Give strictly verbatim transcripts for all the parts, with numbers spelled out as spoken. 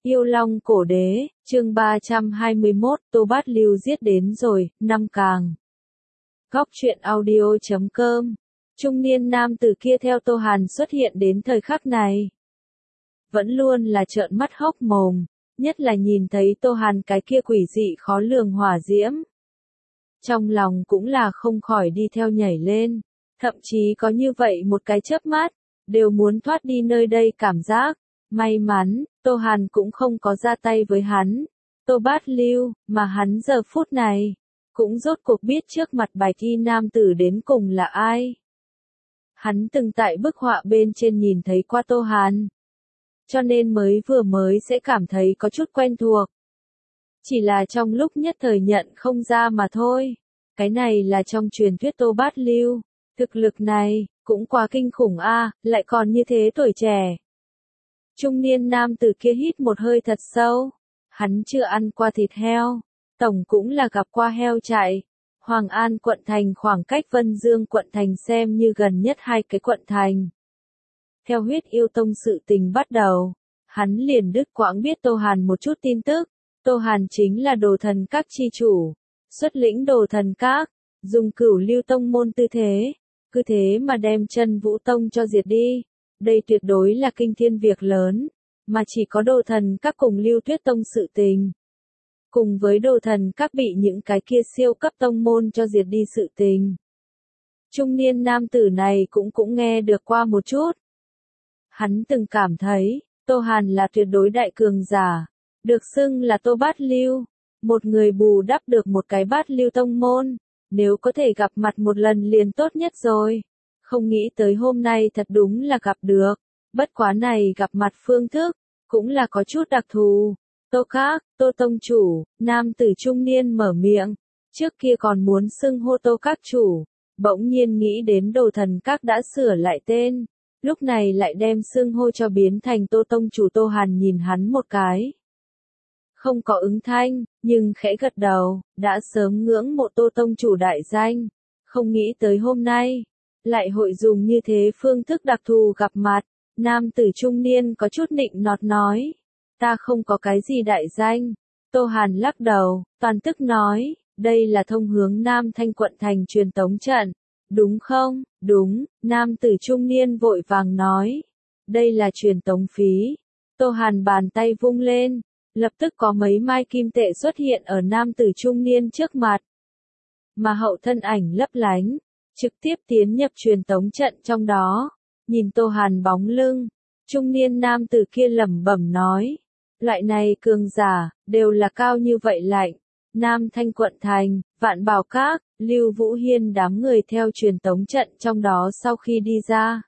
Yêu Long Cổ Đế, chương ba trăm hai mươi mốt, Tô Bát Lưu giết đến rồi, năm càng. Góc truyện audio chấm com. Trung niên nam tử kia theo Tô Hàn xuất hiện đến thời khắc này. Vẫn luôn là trợn mắt hốc mồm, nhất là nhìn thấy Tô Hàn cái kia quỷ dị khó lường hỏa diễm. Trong lòng cũng là không khỏi đi theo nhảy lên, thậm chí có như vậy một cái chớp mắt, đều muốn thoát đi nơi đây cảm giác. May mắn, Tô Hàn cũng không có ra tay với hắn, Tô Bát Lưu, mà hắn giờ phút này, cũng rốt cuộc biết trước mặt bài thi nam tử đến cùng là ai. Hắn từng tại bức họa bên trên nhìn thấy qua Tô Hàn, cho nên mới vừa mới sẽ cảm thấy có chút quen thuộc. Chỉ là trong lúc nhất thời nhận không ra mà thôi, cái này là trong truyền thuyết Tô Bát Lưu, thực lực này, cũng quá kinh khủng a, lại còn như thế tuổi trẻ. Trung niên nam tử kia hít một hơi thật sâu, hắn chưa ăn qua thịt heo, tổng cũng là gặp qua heo chạy. Hoàng An quận thành khoảng cách Vân Dương quận thành xem như gần nhất hai cái quận thành. Theo huyết yêu tông sự tình bắt đầu, hắn liền đứt quãng biết Tô Hàn một chút tin tức. Tô Hàn chính là đồ thần các chi chủ, xuất lĩnh đồ thần các, dùng cửu lưu tông môn tư thế, cứ thế mà đem chân vũ tông cho diệt đi. Đây tuyệt đối là kinh thiên việc lớn, mà chỉ có đồ thần các cùng Lưu Tuyết Tông sự tình. Cùng với đồ thần các bị những cái kia siêu cấp tông môn cho diệt đi sự tình. Trung niên nam tử này cũng cũng nghe được qua một chút. Hắn từng cảm thấy, Tô Hàn là tuyệt đối đại cường giả, được xưng là Tô Bát Lưu, một người bù đắp được một cái Bát Lưu tông môn, nếu có thể gặp mặt một lần liền tốt nhất rồi. Không nghĩ tới hôm nay thật đúng là gặp được, bất quá này gặp mặt phương thức, cũng là có chút đặc thù. Tô Các, Tô Tông chủ, nam tử trung niên mở miệng, trước kia còn muốn xưng hô Tô Các chủ, bỗng nhiên nghĩ đến đồ thần các đã sửa lại tên, lúc này lại đem xưng hô cho biến thành Tô Tông chủ. Tô Hàn nhìn hắn một cái. Không có ứng thanh, nhưng khẽ gật đầu, đã sớm ngưỡng mộ Tô Tông chủ đại danh, không nghĩ tới hôm nay. Lại hội dùng như thế phương thức đặc thù gặp mặt, nam tử trung niên có chút nịnh nọt nói, ta không có cái gì đại danh. Tô Hàn lắc đầu, toàn tức nói, đây là thông hướng Nam Thanh quận thành truyền tống trận, đúng không? Đúng, nam tử trung niên vội vàng nói, đây là truyền tống phí. Tô Hàn bàn tay vung lên, lập tức có mấy mai kim tệ xuất hiện ở nam tử trung niên trước mặt, mà hậu thân ảnh lấp lánh, trực tiếp tiến nhập truyền tống trận trong đó. Nhìn Tô Hàn bóng lưng, trung niên nam tử kia lẩm bẩm nói, loại này cường giả, đều là cao như vậy lạnh. Nam Thanh quận thành, Vạn Bảo Các, Lưu Vũ Hiên đám người theo truyền tống trận trong đó sau khi đi ra.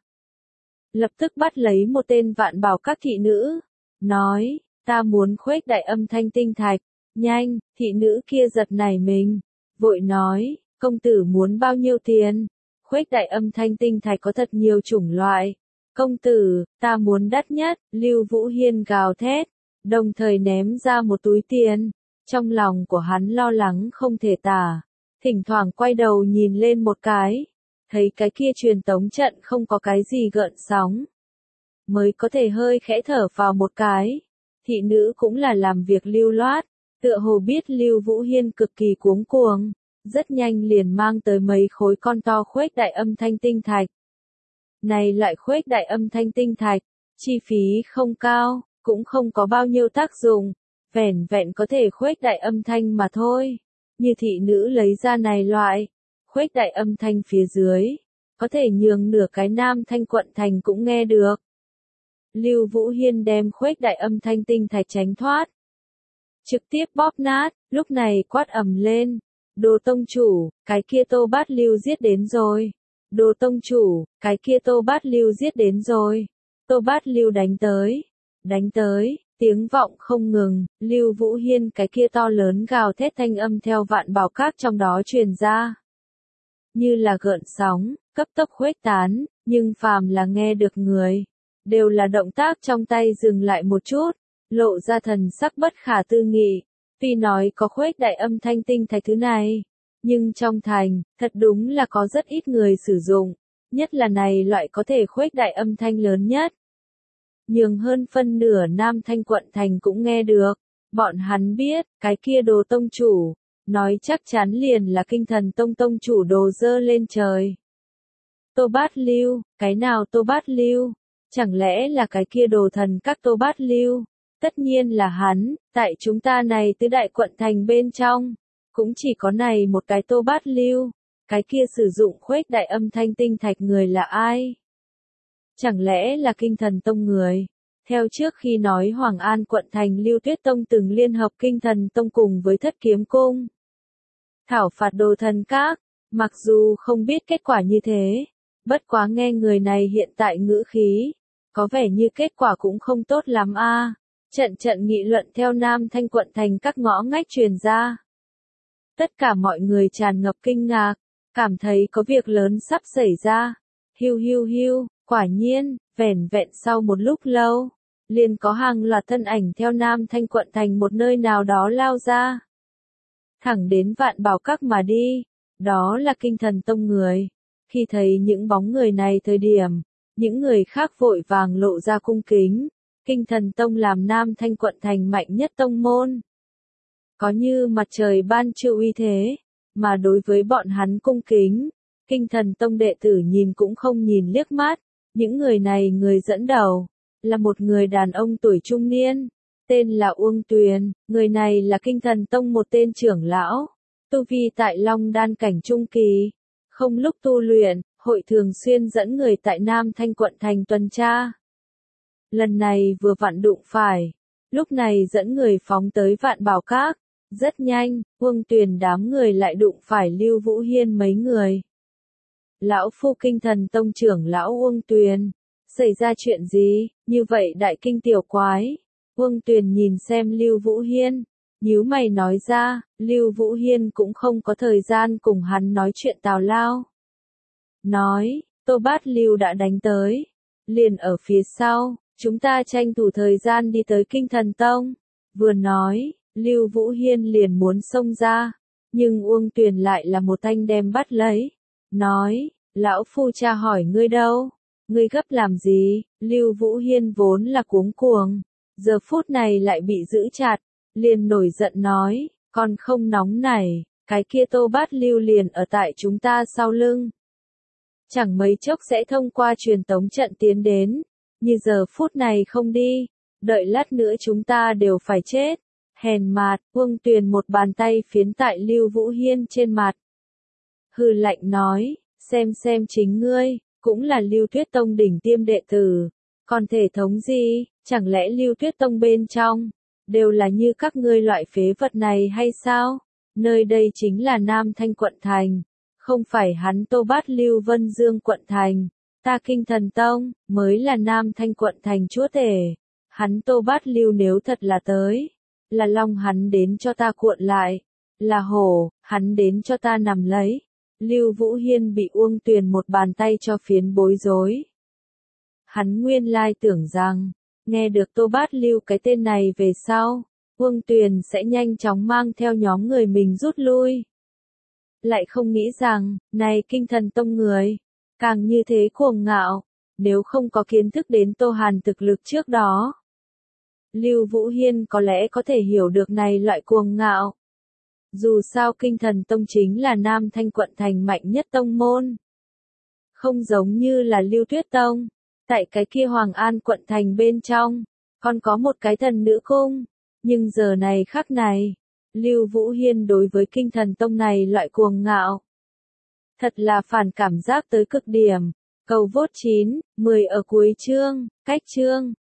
Lập tức bắt lấy một tên Vạn Bảo Các thị nữ, nói, ta muốn khuếch đại âm thanh tinh thạch, nhanh. Thị nữ kia giật nảy mình, vội nói, công tử muốn bao nhiêu tiền? Khuếch đại âm thanh tinh thạch có thật nhiều chủng loại. Công tử, ta muốn đắt nhất. Lưu Vũ Hiên gào thét, đồng thời ném ra một túi tiền. Trong lòng của hắn lo lắng không thể tả, thỉnh thoảng quay đầu nhìn lên một cái, thấy cái kia truyền tống trận không có cái gì gợn sóng, mới có thể hơi khẽ thở vào một cái. Thị nữ cũng là làm việc lưu loát, tựa hồ biết Lưu Vũ Hiên cực kỳ cuống cuồng, rất nhanh liền mang tới mấy khối con to khuếch đại âm thanh tinh thạch. Này loại khuếch đại âm thanh tinh thạch, chi phí không cao, cũng không có bao nhiêu tác dụng, vẻn vẹn có thể khuếch đại âm thanh mà thôi. Như thị nữ lấy ra này loại khuếch đại âm thanh phía dưới, có thể nhường nửa cái Nam Thanh quận thành cũng nghe được. Lưu Vũ Hiên đem khuếch đại âm thanh tinh thạch tránh thoát, trực tiếp bóp nát, lúc này quát ầm lên, Đồ Tông chủ, cái kia Tô Bát Lưu giết đến rồi. Đồ Tông chủ, cái kia Tô Bát Lưu giết đến rồi. Tô Bát Lưu đánh tới, đánh tới, tiếng vọng không ngừng. Lưu Vũ Hiên cái kia to lớn gào thét thanh âm theo Vạn Bảo Các trong đó truyền ra, như là gợn sóng, cấp tốc khuếch tán, nhưng phàm là nghe được người, đều là động tác trong tay dừng lại một chút, lộ ra thần sắc bất khả tư nghị. Tuy nói có khuếch đại âm thanh tinh thạch thứ này, nhưng trong thành, thật đúng là có rất ít người sử dụng, nhất là này loại có thể khuếch đại âm thanh lớn nhất. nhường hơn phân nửa Nam Thanh quận thành cũng nghe được. Bọn hắn biết, cái kia đồ tông chủ, nói chắc chắn liền là Kinh Thần Tông tông chủ đồ dơ lên trời. Tô Bát Lưu, cái nào Tô Bát Lưu? Chẳng lẽ là cái kia đồ thần các Tô Bát Lưu? Tất nhiên là hắn, tại chúng ta này tứ đại quận thành bên trong, cũng chỉ có này một cái Tô Bát Lưu, cái kia sử dụng khuếch đại âm thanh tinh thạch người là ai? Chẳng lẽ là Kinh Thần Tông người? Theo trước khi nói Hoàng An quận thành Lưu Tuyết Tông từng liên hợp Kinh Thần Tông cùng với Thất Kiếm Cung thảo phạt đồ thần các, mặc dù không biết kết quả như thế, bất quá nghe người này hiện tại ngữ khí, có vẻ như kết quả cũng không tốt lắm a. À. Trận trận nghị luận theo Nam Thanh quận thành các ngõ ngách truyền ra. Tất cả mọi người tràn ngập kinh ngạc, cảm thấy có việc lớn sắp xảy ra. Hiu hiu hiu, quả nhiên, vẻn vẹn sau một lúc lâu, liền có hàng loạt thân ảnh theo Nam Thanh quận thành một nơi nào đó lao ra. Thẳng đến Vạn Bảo Các mà đi, đó là Kinh Thần Tông người. Khi thấy những bóng người này thời điểm, những người khác vội vàng lộ ra cung kính. Kinh Thần Tông làm Nam Thanh quận thành mạnh nhất tông môn. Có như mặt trời ban trưa uy thế, mà đối với bọn hắn cung kính, Kinh Thần Tông đệ tử nhìn cũng không nhìn liếc mắt. Những người này người dẫn đầu, là một người đàn ông tuổi trung niên, tên là Uông Tuyền, người này là Kinh Thần Tông một tên trưởng lão, tu vi tại Long Đan cảnh trung kỳ, không lúc tu luyện, hội thường xuyên dẫn người tại Nam Thanh quận thành tuần tra. Lần này vừa vặn đụng phải, lúc này dẫn người phóng tới Vạn Bảo Các, rất nhanh, Uông Tuyền đám người lại đụng phải Lưu Vũ Hiên mấy người. Lão phu Kinh Thần Tông trưởng lão Uông Tuyền, xảy ra chuyện gì, như vậy đại kinh tiểu quái. Uông Tuyền nhìn xem Lưu Vũ Hiên, nhíu mày nói ra, Lưu Vũ Hiên cũng không có thời gian cùng hắn nói chuyện tào lao. Nói, Tô Bát Lưu đã đánh tới, liền ở phía sau, chúng ta tranh thủ thời gian đi tới Kinh Thần Tông. Vừa nói, Lưu Vũ Hiên liền muốn xông ra, nhưng Uông Tuyền lại là một thanh đem bắt lấy, nói, lão phu cha hỏi ngươi đâu, ngươi gấp làm gì? Lưu Vũ Hiên vốn là cuống cuồng, giờ phút này lại bị giữ chặt, liền nổi giận nói, còn không nóng này, cái kia Tô Bát Lưu liền ở tại chúng ta sau lưng. Chẳng mấy chốc sẽ thông qua truyền tống trận tiến đến, như giờ phút này không đi, đợi lát nữa chúng ta đều phải chết. Hèn mạt, Uông Tuyền một bàn tay phiến tại Lưu Vũ Hiên trên mặt. Hừ lạnh nói, xem xem chính ngươi, cũng là Lưu Tuyết Tông đỉnh tiêm đệ tử, còn thể thống gì, chẳng lẽ Lưu Tuyết Tông bên trong, đều là như các ngươi loại phế vật này hay sao? Nơi đây chính là Nam Thanh quận thành, không phải hắn Tô Bát Lưu Vân Dương quận thành, ta Kinh Thần Tông, mới là Nam Thanh quận thành chúa tể. Hắn Tô Bát Lưu nếu thật là tới, là long hắn đến cho ta cuộn lại, là hổ, hắn đến cho ta nằm lấy. Lưu Vũ Hiên bị Uông Tuyền một bàn tay cho phiến bối rối. Hắn nguyên lai tưởng rằng, nghe được Tô Bát Lưu cái tên này về sau, Uông Tuyền sẽ nhanh chóng mang theo nhóm người mình rút lui. Lại không nghĩ rằng, này Kinh Thần Tông người, càng như thế cuồng ngạo, nếu không có kiến thức đến Tô Hàn thực lực trước đó. Lưu Vũ Hiên có lẽ có thể hiểu được này loại cuồng ngạo. Dù sao Kinh Thần Tông chính là Nam Thanh quận thành mạnh nhất tông môn. Không giống như là Lưu Tuyết Tông, tại cái kia Hoàng An quận thành bên trong, còn có một cái thần nữ cung. Nhưng giờ này khắc này, Lưu Vũ Hiên đối với Kinh Thần Tông này loại cuồng ngạo. Thật là phản cảm giác tới cực điểm. Cầu vote chín, mười ở cuối chương, cách chương.